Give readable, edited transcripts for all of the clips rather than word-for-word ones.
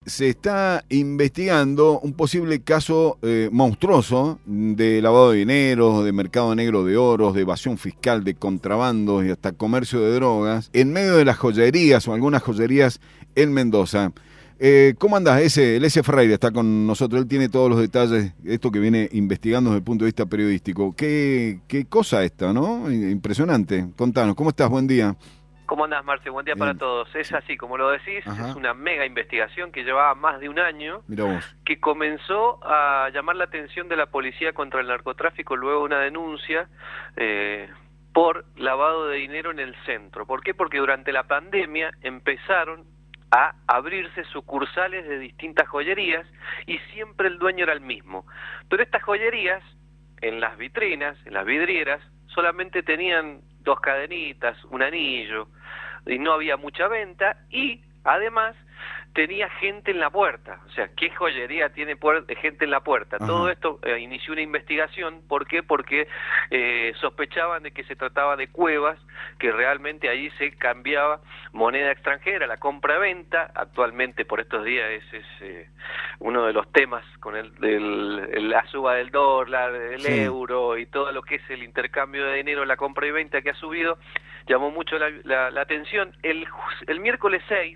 se está investigando un posible caso monstruoso de lavado de dinero, de mercado negro de oros, de evasión fiscal, de contrabandos y hasta comercio de drogas, en medio de las joyerías o algunas joyerías en Mendoza. ¿Cómo andás? El S. Ferreira está con nosotros, él tiene todos los detalles, esto que viene investigando desde el punto de vista periodístico. ¿Qué cosa esta, no? Impresionante. Contanos, ¿cómo estás? Buen día. ¿Cómo andás, Marce? Buen día para todos. Es así, como lo decís, es una mega investigación que llevaba más de un año, Mirá vos, que comenzó a llamar la atención de la policía contra el narcotráfico luego de una denuncia por lavado de dinero en el centro. ¿Por qué? Porque durante la pandemia empezaron a abrirse sucursales de distintas joyerías y siempre el dueño era el mismo. Pero estas joyerías, en las vitrinas, en las vidrieras, solamente tenían 2 cadenitas, un anillo, y no había mucha venta, y además tenía gente en la puerta. O sea, ¿qué joyería tiene gente en la puerta? Ajá. Todo esto inició una investigación. ¿Por qué? Porque sospechaban de que se trataba de cuevas, que realmente allí se cambiaba moneda extranjera, la compra-venta. Actualmente, por estos días, es uno de los temas con la suba del dólar, el euro y todo lo que es el intercambio de dinero, la compra y venta que ha subido, llamó mucho la atención. El miércoles 6,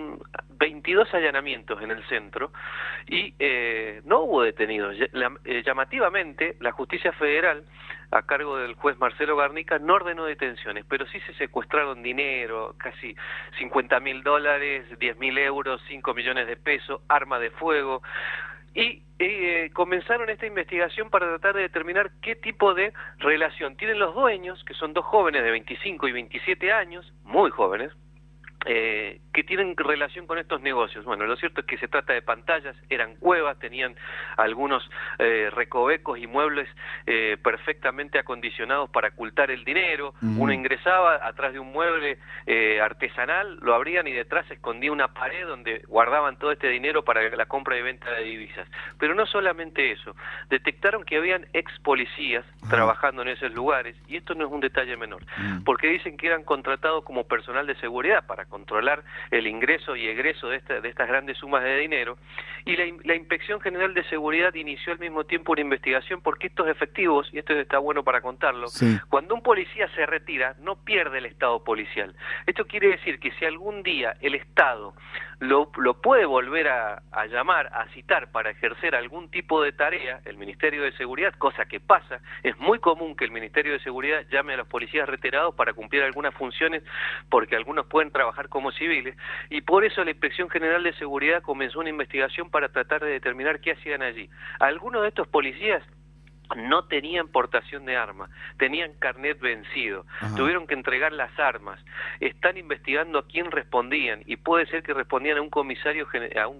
22 allanamientos en el centro y no hubo detenidos. Llamativamente, la Justicia Federal, a cargo del juez Marcelo Garnica, no ordenó detenciones, pero sí se secuestraron dinero, casi $50.000, $10.000 euros, 5 millones de pesos, arma de fuego. Y comenzaron esta investigación para tratar de determinar qué tipo de relación tienen los dueños, que son 2 jóvenes de 25 y 27 años, muy jóvenes, que tienen relación con estos negocios. Bueno, lo cierto es que se trata de pantallas, eran cuevas, tenían algunos recovecos y muebles perfectamente acondicionados para ocultar el dinero. Uno ingresaba atrás de un mueble artesanal, lo abrían y detrás se escondía una pared donde guardaban todo este dinero para la compra y venta de divisas. Pero no solamente eso, detectaron que habían ex policías trabajando en esos lugares, y esto no es un detalle menor, porque dicen que eran contratados como personal de seguridad para controlar el ingreso y egreso de estas grandes sumas de dinero, y la Inspección General de Seguridad inició al mismo tiempo una investigación porque estos efectivos, y esto está bueno para contarlo, cuando un policía se retira, no pierde el estado policial. Esto quiere decir que si algún día el Estado lo puede volver a llamar, a citar para ejercer algún tipo de tarea, el Ministerio de Seguridad, cosa que pasa, es muy común que el Ministerio de Seguridad llame a los policías retirados para cumplir algunas funciones, porque algunos pueden trabajar como civiles, y por eso la Inspección General de Seguridad comenzó una investigación para tratar de determinar qué hacían allí. Algunos de estos policías no tenían portación de armas, tenían carnet vencido, tuvieron que entregar las armas, están investigando a quién respondían, y puede ser que respondían a un comisario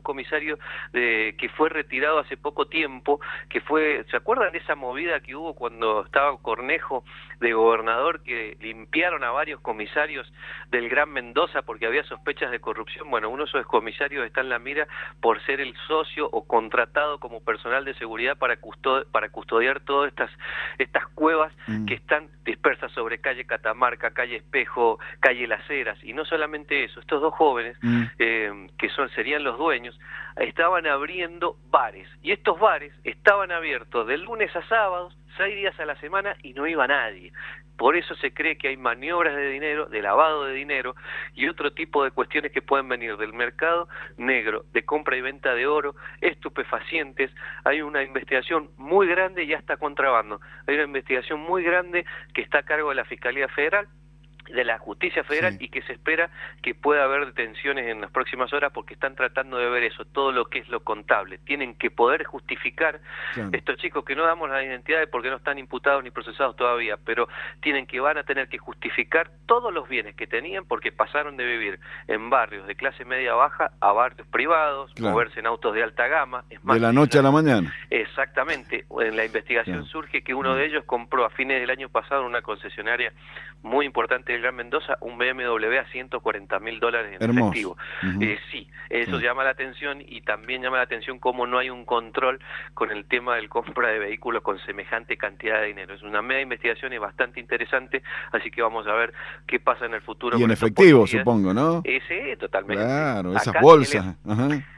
que fue retirado hace poco tiempo, que fue, ¿se acuerdan de esa movida que hubo cuando estaba Cornejo de gobernador, que limpiaron a varios comisarios del Gran Mendoza porque había sospechas de corrupción? Bueno, uno de esos comisarios está en la mira por ser el socio o contratado como personal de seguridad para custodiar todas estas cuevas que están dispersas sobre calle Catamarca, calle Espejo, calle Las Heras. Y no solamente eso, estos 2 jóvenes, que serían los dueños, estaban abriendo bares, y estos bares estaban abiertos de lunes a sábados, 6 días a la semana, y no iba nadie. Por eso se cree que hay maniobras de dinero, de lavado de dinero y otro tipo de cuestiones que pueden venir del mercado negro, de compra y venta de oro, estupefacientes. Hay una investigación muy grande y hasta contrabando. Hay una investigación muy grande que está a cargo de la Fiscalía Federal, de la Justicia Federal, y que se espera que pueda haber detenciones en las próximas horas, porque están tratando de ver eso, todo lo que es lo contable. Tienen que poder justificar, estos chicos que no damos las identidades porque no están imputados ni procesados todavía, pero van a tener que justificar todos los bienes que tenían, porque pasaron de vivir en barrios de clase media baja a barrios privados, moverse en autos de alta gama. Es más, de la noche a la mañana. Exactamente. En la investigación surge que uno de ellos compró a fines del año pasado en una concesionaria muy importante del Gran Mendoza un BMW a $140.000 en efectivo. Sí, eso llama la atención, y también llama la atención cómo no hay un control con el tema del compra de vehículos con semejante cantidad de dinero. Es una mega investigación y bastante interesante, así que vamos a ver qué pasa en el futuro. Y en efectivo, supongo, ¿no? Sí, totalmente. Claro, esas bolsas.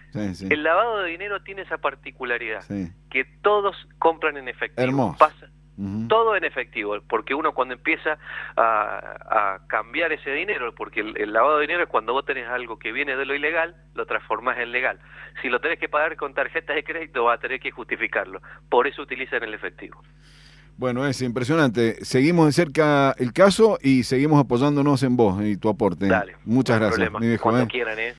Sí, sí. El lavado de dinero tiene esa particularidad, Sí. que todos compran en efectivo. Hermoso. Pasa Ujú. todo en efectivo, porque uno cuando empieza a cambiar ese dinero, porque el lavado de dinero es cuando vos tenés algo que viene de lo ilegal, lo transformás en legal. Si lo tenés que pagar con tarjetas de crédito, vas a tener que justificarlo. Por eso utilizan el efectivo. Bueno, es impresionante. Seguimos de cerca el caso y seguimos apoyándonos en vos y tu aporte. Dale, Muchas no hay gracias, problema. mi viejo. Cuando quieran,